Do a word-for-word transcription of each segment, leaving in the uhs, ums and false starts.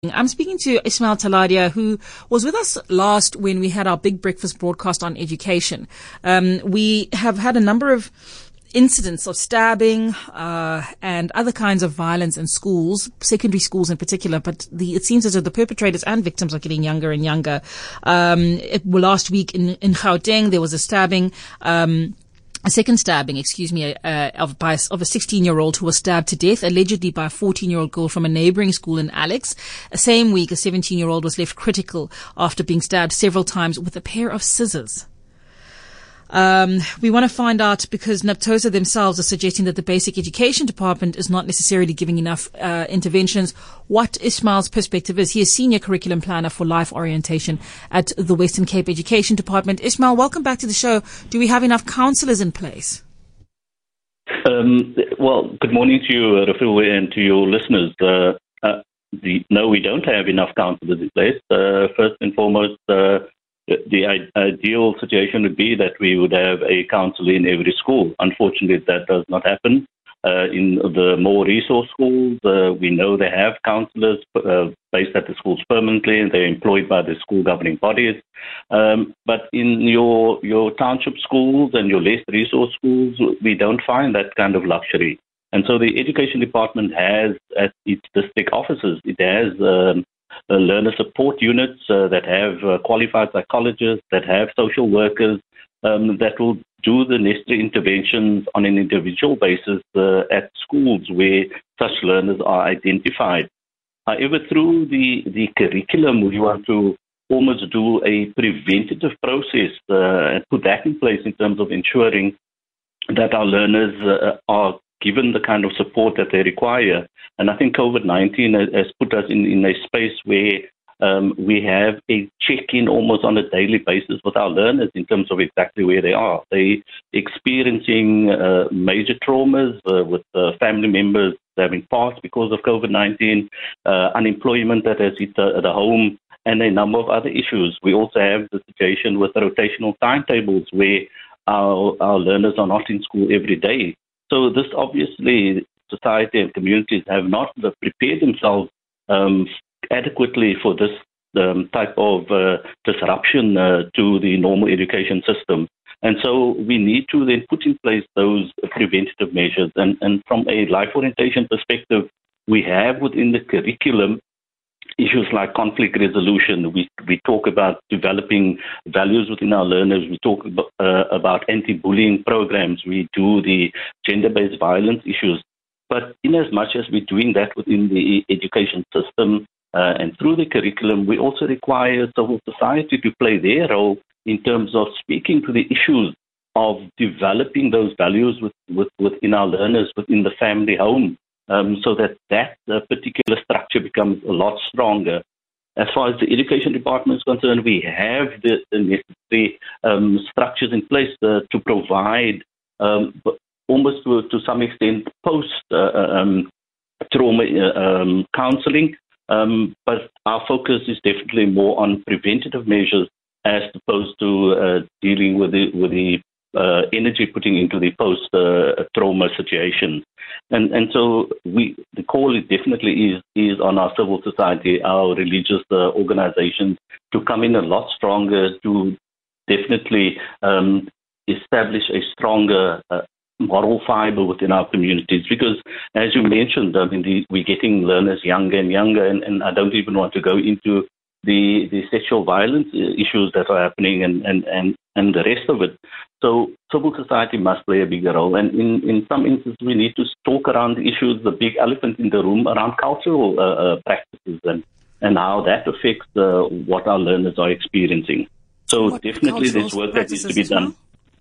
I'm speaking to Ismail Taladia, who was with us last when we had our big breakfast broadcast on education. Um, we have had a number of incidents of stabbing uh, and other kinds of violence in schools, secondary schools in particular, but the, it seems as though the perpetrators and victims are getting younger and younger. Um, it, well, last week in, in Gauteng, there was a stabbing um A second stabbing, excuse me, uh, of, by, of a sixteen-year-old who was stabbed to death, allegedly by a fourteen-year-old girl from a neighboring school in Alex. The same week, a seventeen-year-old was left critical after being stabbed several times with a pair of scissors. Um, we want to find out, because NAPTOSA themselves are suggesting that the Basic Education Department is not necessarily giving enough uh, interventions, what Ismail's perspective is. He is Senior Curriculum Planner for Life Orientation at the Western Cape Education Department. Ismail, welcome back to the show. Do we have enough counsellors in place? Um, well, good morning to you, uh, Rafill, and to your listeners. Uh, uh, the, no, we don't have enough counsellors in place. Uh, first and foremost, uh, The ideal situation would be that we would have a counsellor in every school. Unfortunately, that does not happen. Uh, in the more resource schools, uh, we know they have counsellors uh, based at the schools permanently, and they're employed by the school governing bodies. Um, but in your your township schools and your less resource schools, we don't find that kind of luxury. And so the education department has, at its district offices, it has um, Uh, learner support units uh, that have uh, qualified psychologists, that have social workers, um, that will do the necessary interventions on an individual basis uh, at schools where such learners are identified. However, through the, the curriculum, we want to almost do a preventative process uh, and put that in place in terms of ensuring that our learners uh, are given the kind of support that they require. And I think COVID nineteen has put us in, in a space where um, we have a check-in almost on a daily basis with our learners in terms of exactly where they are. They experiencing uh, major traumas uh, with uh, family members having passed because of COVID nineteen, uh, unemployment that has hit the, the home, and a number of other issues. We also have the situation with the rotational timetables where our, our learners are not in school every day. So this obviously, society and communities have not prepared themselves um, adequately for this um, type of uh, disruption uh, to the normal education system. And so we need to then put in place those preventative measures. And, and from a life orientation perspective, we have within the curriculum issues like conflict resolution. We we talk about developing values within our learners. We talk about, uh, about anti-bullying programs. We do the gender-based violence issues. But in as much as we're doing that within the education system uh, and through the curriculum, we also require civil society to play their role in terms of speaking to the issues of developing those values with, with, within our learners, within the family home. Um, so that that uh, particular structure becomes a lot stronger. As far as the education department is concerned, we have the, the necessary um, structures in place uh, to provide um, almost to, to some extent post-trauma uh, um, um, counseling, um, but our focus is definitely more on preventative measures as opposed to uh, dealing with the, with the Uh, energy putting into the post-trauma uh, situation. And and so we the call is definitely is, is on our civil society, our religious uh, organizations to come in a lot stronger to definitely um, establish a stronger uh, moral fiber within our communities. Because as you mentioned, I mean, the, we're getting learners younger and younger, and, and I don't even want to go into the, the sexual violence issues that are happening and, and, and, and the rest of it. So civil society must play a bigger role. And in, in some instances, we need to talk around the issues, the big elephant in the room, around cultural uh, uh, practices and, and how that affects uh, what our learners are experiencing. So what definitely there's work that needs to be done.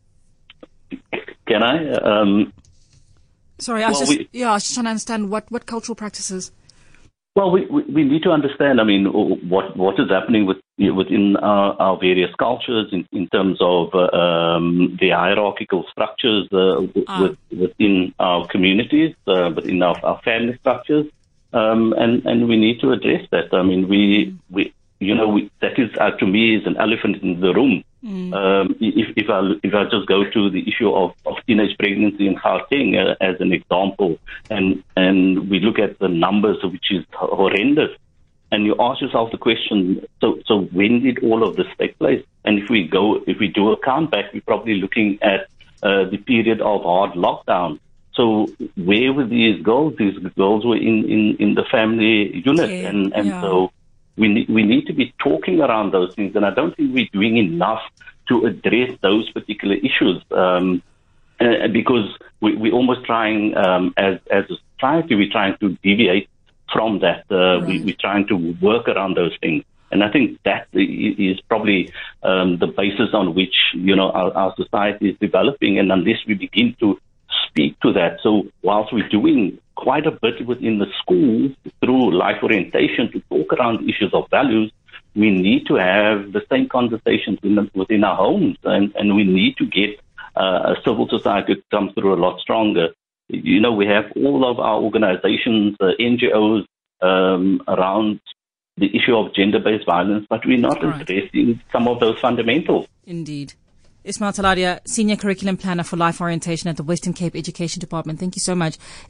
Well? Can I? Um, Sorry, I was well, just, we, yeah, I was just trying to understand what, what cultural practices. Well, we, we, we need to understand, I mean, what what is happening with, within our, our various cultures in, in terms of uh, um, the hierarchical structures uh, ah. with, within our communities, uh, within our, our family structures, um, and, and we need to address that. I mean, we, we you know, we, that is, uh, to me, is an elephant in the room. Mm. Um, if, if, I, if I just go to the issue of, of teenage pregnancy in Gauteng uh, as an example, and, and we look at the numbers, which is horrendous, and you ask yourself the question, so, so when did all of this take place? And if we go, if we do a count back, we're probably looking at uh, the period of hard lockdown. So where were these girls? These girls were in, in, in the family unit. Okay. And, and yeah. so we need, we need to be talking around those things. And I don't think we're doing enough to address those particular issues. Um, uh, because we, we're almost trying, um, as, as a society, we're trying to deviate from that. Uh, right. we, we're trying to work around those things. And I think that is probably um, the basis on which, you know, our, our society is developing. And unless we begin to speak to that. So whilst we're doing quite a bit within the schools through life orientation to talk around issues of values, we need to have the same conversations in the, within our homes, and, and we need to get uh, a civil society to come through a lot stronger. You know, we have all of our organizations, uh, N G Os um, around the issue of gender-based violence, but we're not right. addressing some of those fundamentals. Indeed. Ismail Taladia, Senior Curriculum Planner for Life Orientation at the Western Cape Education Department. Thank you so much.